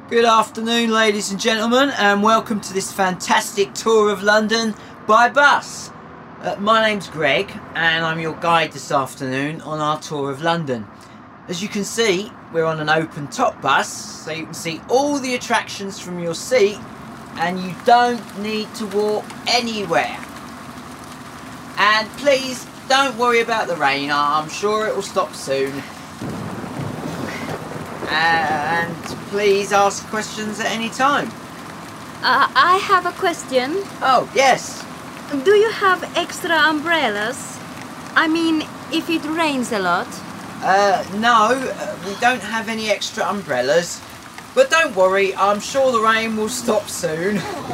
Good afternoon, ladies and gentlemen, and welcome to this fantastic tour of London by bus. My name's Greg, and I'm your guide this afternoon on our tour of London. As you can see, we're on an open top bus, so you can see all the attractions from your seat, and you don't need to walk anywhere. And please don't worry about the rain, I'm sure it will stop soon. And please ask questions at any time. I have a question. Oh, yes. Do you have extra umbrellas? I mean, if it rains a lot. No, we don't have any extra umbrellas. But don't worry, I'm sure the rain will stop soon.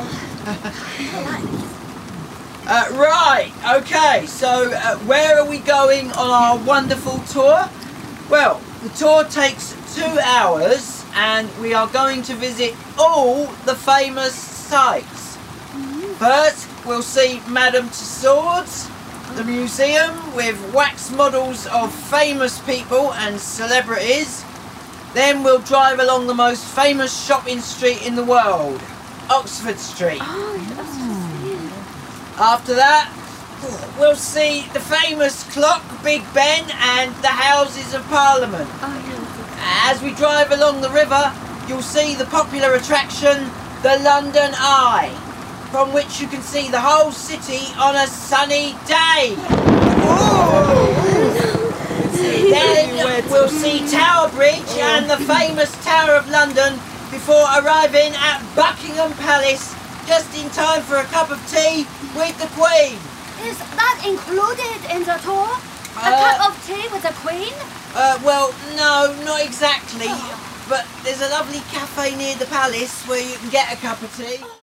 Right, okay, so where are we going on our wonderful tour? Well, the tour takes 2 hours and we are going to visit all the famous sites. First, we'll see Madame Tussauds, the museum with wax models of famous people and celebrities. Then we'll drive along the most famous shopping street in the world, Oxford Street. After that, we'll see the famous clock, Big Ben, and the Houses of Parliament. As we drive along the river, you'll see the popular attraction, the London Eye, from which you can see the whole city on a sunny day. Then we'll see Tower Bridge and the famous Tower of London before arriving at Buckingham Palace just in time for a cup of tea with the Queen. Is that included in the tour? A cup of tea with the Queen? Well, no, not exactly. But there's a lovely cafe near the palace where you can get a cup of tea.